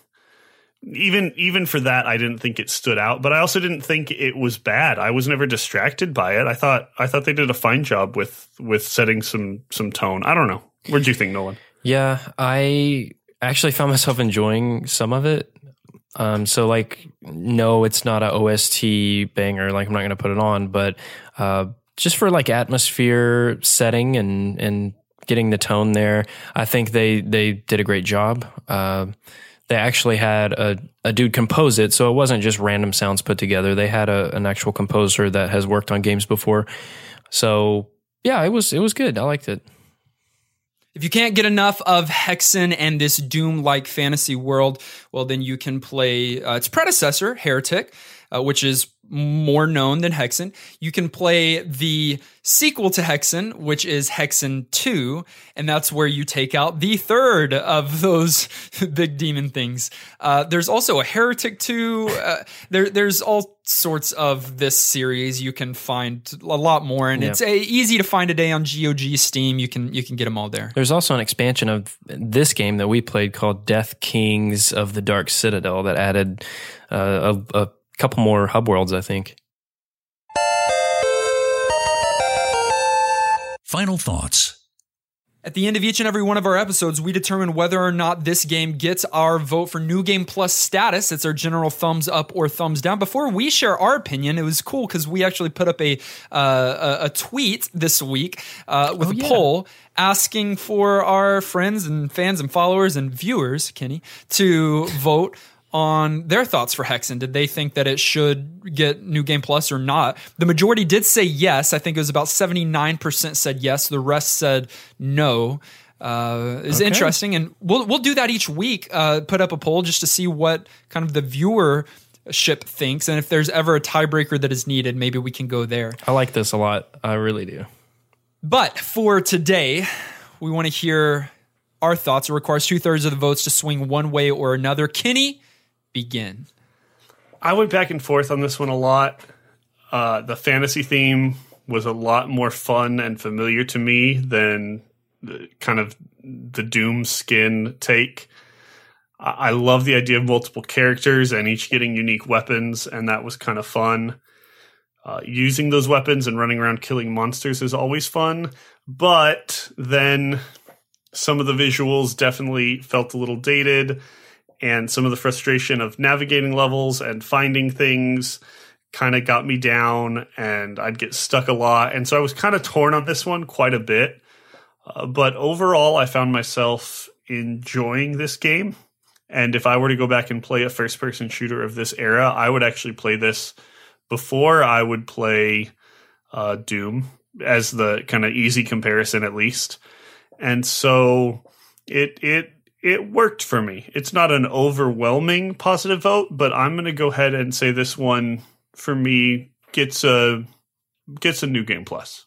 even for that, I didn't think it stood out, but I also didn't think it was bad. I was never distracted by it. I thought they did a fine job with setting some tone. I don't know. What'd you think, Nolan? Yeah, actually found myself enjoying some of it. So like, no, it's not a OST banger. Like I'm not going to put it on, but just for like atmosphere setting and getting the tone there, I think they did a great job. They actually had a dude compose it, so it wasn't just random sounds put together. They had an actual composer that has worked on games before. So yeah, it was good. I liked it. If you can't get enough of Hexen and this Doom-like fantasy world, well, then you can play its predecessor, Heretic, which is more known than Hexen. You can play the sequel to Hexen, which is Hexen 2, and that's where you take out the third of those big demon things. There's also a Heretic 2. There's all sorts of this series. You can find a lot more, and it's easy to find today on GOG, Steam. You can get them all there. There's also an expansion of this game that we played called Death Kings of the Dark Citadel that added a couple more hub worlds, I think. Final thoughts. At the end of each and every one of our episodes, we determine whether or not this game gets our vote for New Game Plus status. It's our general thumbs up or thumbs down. Before we share our opinion, it was cool because we actually put up a tweet this week with a poll asking for our friends and fans and followers and viewers, Kenny, to vote on their thoughts for Hexen. Did they think that it should get New Game Plus or not? The majority did say yes. I think it was about 79% said yes. The rest said no. It's interesting, and we'll do that each week. Put up a poll just to see what kind of the viewership thinks, and if there's ever a tiebreaker that is needed, maybe we can go there. I like this a lot. I really do. But for today, we want to hear our thoughts. It requires 2/3 of the votes to swing one way or another. Kenny, begin. I went back and forth on this one a lot. The fantasy theme was a lot more fun and familiar to me than kind of the Doom skin take. I love the idea of multiple characters and each getting unique weapons, and that was kind of fun. Using those weapons and running around killing monsters is always fun, but then some of the visuals definitely felt a little dated, and some of the frustration of navigating levels and finding things kind of got me down, and I'd get stuck a lot. And so I was kind of torn on this one quite a bit. But overall, I found myself enjoying this game. And if I were to go back and play a first-person shooter of this era, I would actually play this before I would play Doom, as the kind of easy comparison at least. And so it worked for me. It's not an overwhelming positive vote, but I'm going to go ahead and say this one for me gets a New Game Plus.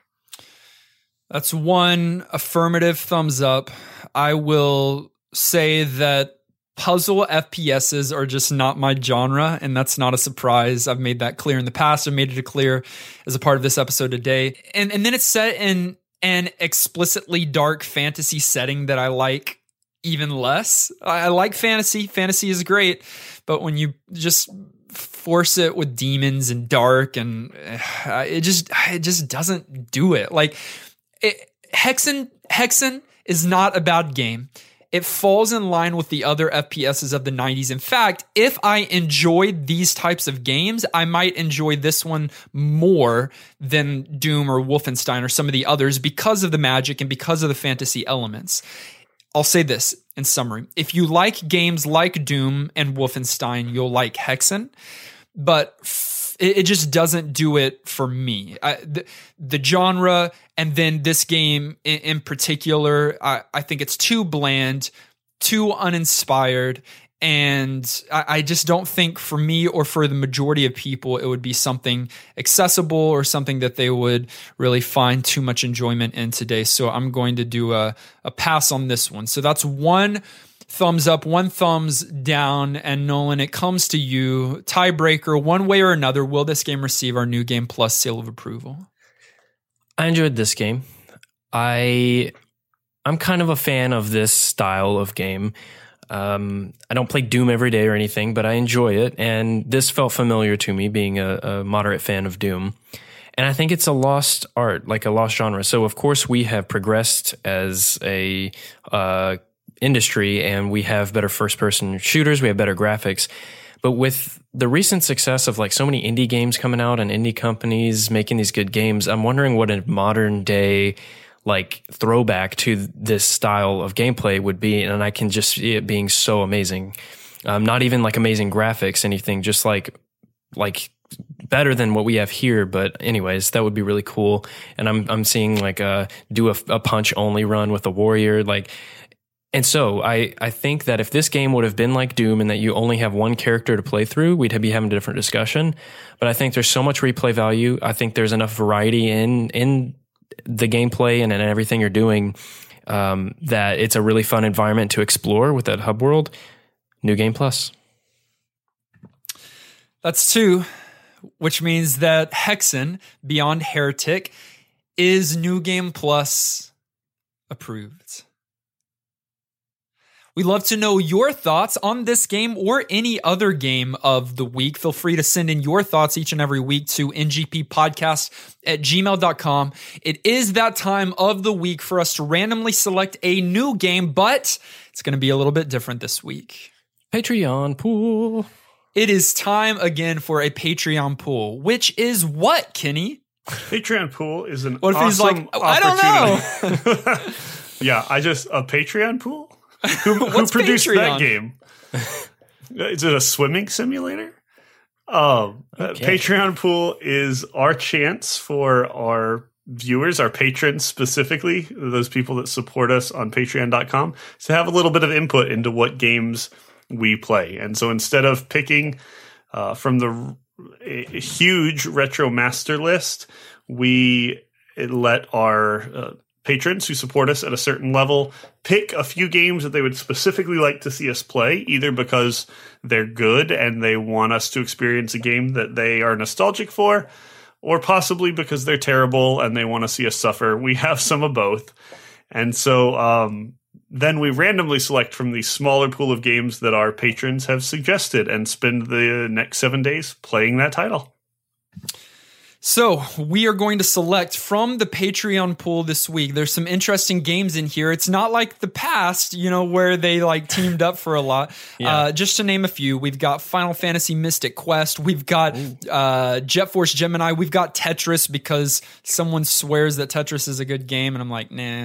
That's one affirmative thumbs up. I will say that puzzle FPSs are just not my genre, and that's not a surprise. I've made that clear in the past. I've made it clear as a part of this episode today. And then it's set in an explicitly dark fantasy setting that I like even less. I like fantasy. Fantasy is great, but when you just force it with demons and dark, and it just doesn't do it. Like Hexen is not a bad game. It falls in line with the other FPSs of the 90s. In fact, if I enjoyed these types of games, I might enjoy this one more than Doom or Wolfenstein or some of the others because of the magic and because of the fantasy elements. I'll say this in summary. If you like games like Doom and Wolfenstein, you'll like Hexen, but it just doesn't do it for me. The genre, and then this game in particular, I think it's too bland, too uninspired, and I just don't think for me or for the majority of people it would be something accessible or something that they would really find too much enjoyment in today. So I'm going to do a pass on this one. So that's one thumbs up, one thumbs down. And Nolan, it comes to you. Tiebreaker, one way or another, will this game receive our New Game Plus seal of approval? I enjoyed this game. I'm kind of a fan of this style of game. I don't play Doom every day or anything, but I enjoy it. And this felt familiar to me, being a moderate fan of Doom. And I think it's a lost art, like a lost genre. So, of course, we have progressed as a industry, and we have better first-person shooters, we have better graphics. But with the recent success of like so many indie games coming out and indie companies making these good games, I'm wondering what a modern day like throwback to this style of gameplay would be. And I can just see it being so amazing. Not even like amazing graphics, anything, just like better than what we have here. But anyways, that would be really cool. And I'm seeing like do a punch only run with a warrior, like. And so I think that if this game would have been like Doom and that you only have one character to play through, we'd be having a different discussion. But I think there's so much replay value. I think there's enough variety in the gameplay and in everything you're doing that it's a really fun environment to explore with that hub world. New Game Plus. That's 2, which means that Hexen Beyond Heretic is New Game Plus approved. We'd love to know your thoughts on this game or any other game of the week. Feel free to send in your thoughts each and every week to ngppodcast@gmail.com. It is that time of the week for us to randomly select a new game, but it's going to be a little bit different this week. Patreon pool. It is time again for a Patreon pool, which is what, Kenny? Patreon pool is an what if awesome he's like, I don't know. Yeah, a Patreon pool? Who produced Patreon? That game? Is it a swimming simulator? Okay. Patreon pool is our chance for our viewers, our patrons specifically, those people that support us on patreon.com, to have a little bit of input into what games we play. And so instead of picking from the huge retro master list, we let our patrons who support us at a certain level pick a few games that they would specifically like to see us play, either because they're good and they want us to experience a game that they are nostalgic for, or possibly because they're terrible and they want to see us suffer. We have some of both. And so then we randomly select from the smaller pool of games that our patrons have suggested and spend the next 7 days playing that title. So we are going to select from the Patreon pool this week. There's some interesting games in here. It's not like the past, where they like teamed up for a lot. Yeah. Just to name a few, we've got Final Fantasy Mystic Quest. We've got Jet Force Gemini. We've got Tetris because someone swears that Tetris is a good game. And I'm like, nah.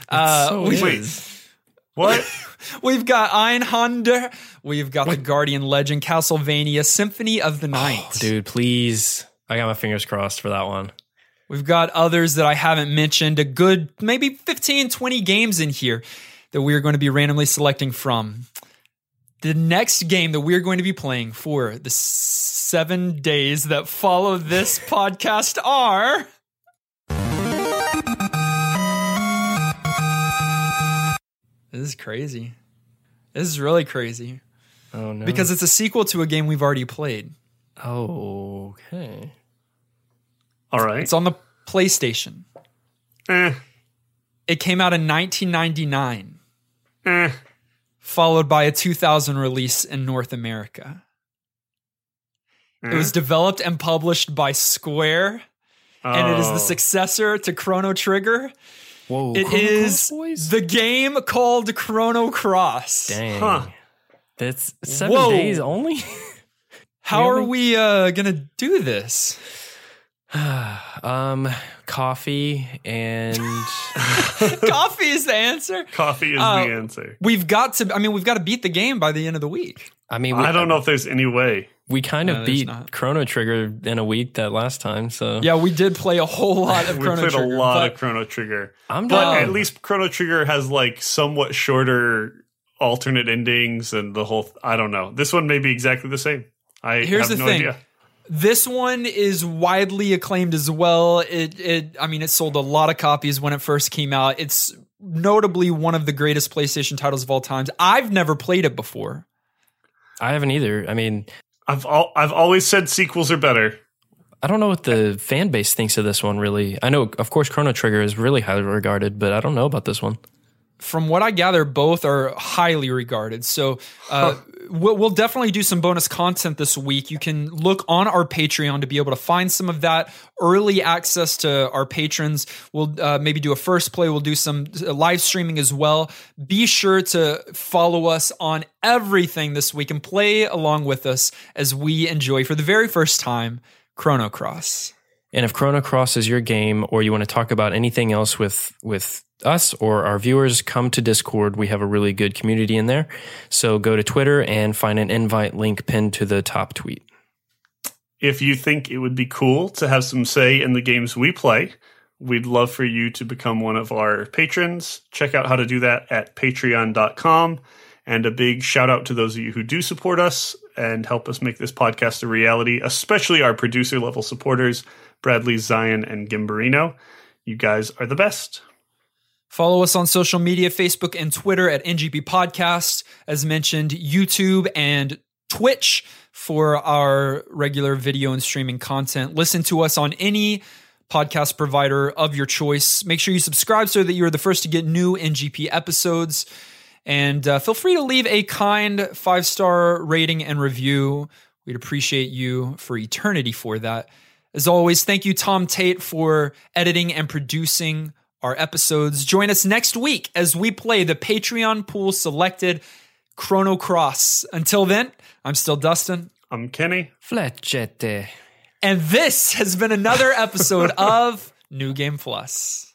Wait, what? We've got Einhander. We've got the Guardian Legend, Castlevania, Symphony of the Night. Oh, dude, please. I got my fingers crossed for that one. We've got others that I haven't mentioned, a good maybe 15, 20 games in here that we're going to be randomly selecting from. The next game that we're going to be playing for the 7 days that follow this podcast are... This is crazy. This is really crazy. Oh, no. Because it's a sequel to a game we've already played. Oh, okay. All right. It's on the PlayStation. It came out in 1999. Followed by a 2000 release in North America. It was developed and published by Square. And it is the successor to Chrono Trigger. Whoa. It is the game called Chrono Cross. Dang. Huh. That's 7 days only? How are we gonna do this? Coffee and coffee is the answer. Coffee is the answer. We've got to beat the game by the end of the week. I don't know if there's any way. We kind of beat Chrono Trigger in a week that last time. So yeah, we did play a whole lot of Chrono Trigger. We played a lot of Chrono Trigger. But at least Chrono Trigger has like somewhat shorter alternate endings and the whole. I don't know. This one may be exactly the same. Here's the thing. Idea. This one is widely acclaimed as well. It sold a lot of copies when it first came out. It's notably one of the greatest PlayStation titles of all time. I've never played it before. I haven't either. I mean, I've always said sequels are better. I don't know what the fan base thinks of this one, really. I know, of course, Chrono Trigger is really highly regarded, but I don't know about this one. from what I gather, both are highly regarded. So we'll definitely do some bonus content this week. You can look on our Patreon to be able to find some of that early access to our patrons. We'll maybe do a first play. We'll do some live streaming as well. Be sure to follow us on everything this week and play along with us as we enjoy, for the very first time, Chrono Cross. And if Chrono Cross is your game, or you want to talk about anything else with us or our viewers, come to Discord. We have a really good community in there. So go to Twitter and find an invite link pinned to the top tweet. If you think it would be cool to have some say in the games we play, we'd love for you to become one of our patrons. Check out how to do that at patreon.com. And a big shout out to those of you who do support us and help us make this podcast a reality, especially our producer level supporters, Bradley, Zion, and Gimberino. You guys are the best. Follow us on social media, Facebook and Twitter at NGP Podcast. As mentioned, YouTube and Twitch for our regular video and streaming content. Listen to us on any podcast provider of your choice. Make sure you subscribe so that you're the first to get new NGP episodes. And feel free to leave a kind 5-star rating and review. We'd appreciate you for eternity for that. As always, thank you, Tom Tate, for editing and producing our episodes. Join us next week as we play the Patreon pool selected Chrono Cross. Until then, I'm still Dustin. I'm Kenny. Fletchete. And this has been another episode of New Game Plus.